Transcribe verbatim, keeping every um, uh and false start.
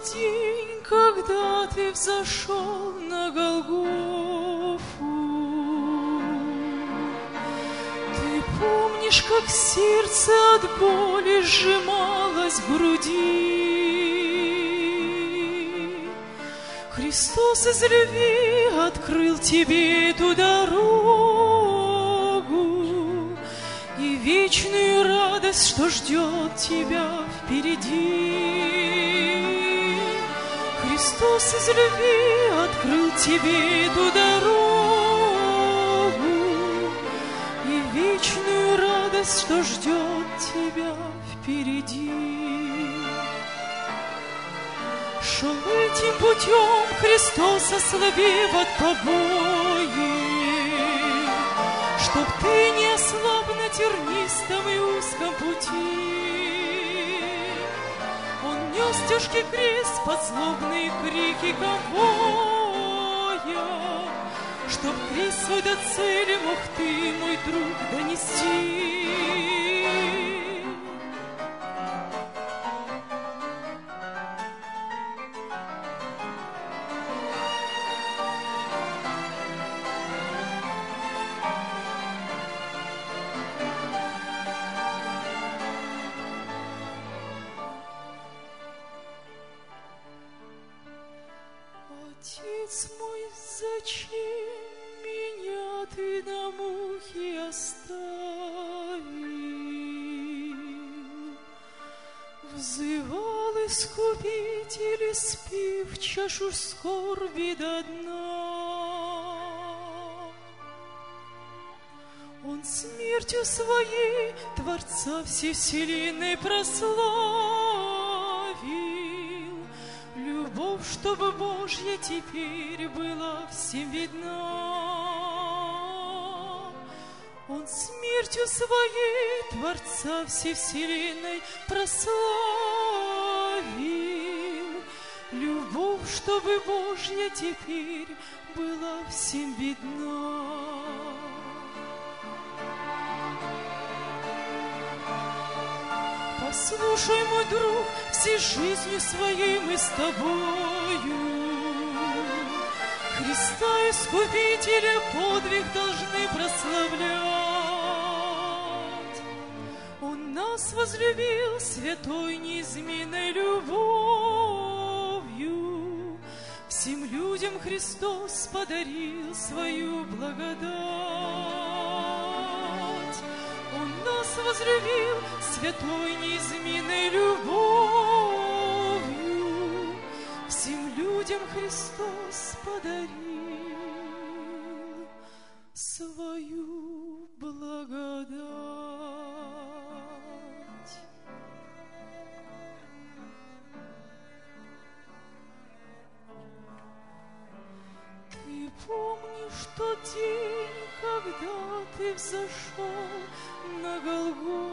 день, когда ты взошел на Голгофу. Ты помнишь, как сердце от боли сжималось в груди. Христос из любви открыл тебе эту дорогу и вечную радость, что ждет тебя впереди. Христос из любви открыл тебе эту дорогу и вечную радость, что ждет тебя впереди. Шел этим путем Христос, ослабев от побоев, чтоб ты не ослаб на тернистом и узком пути. Он нес тяжкий крест под злобные крики конвоя, чтоб крест свой до цели мог ты, мой друг, донести. Отец мой, зачем меня ты на мухе оставил? Взывал Искупитель, испив чашу скорби до дна. Он смертью своей Творца всей вселенной прославил. Любовь, чтобы Божья теперь была всем видна. Он смертью своей Творца всей вселенной прославил. Любовь, чтобы Божья теперь была всем видна. Послушай, мой друг, всей жизнью своей мы с тобою Христа Искупителя подвиг должны прославлять. Он нас возлюбил святой неизменной любовью. Всем людям Христос подарил свою благодать. Он нас возлюбил святой неизменной любовью. Всем людям Христос подарил свою благодать. Ты помнишь тот день, когда ты взошел на Голгофу?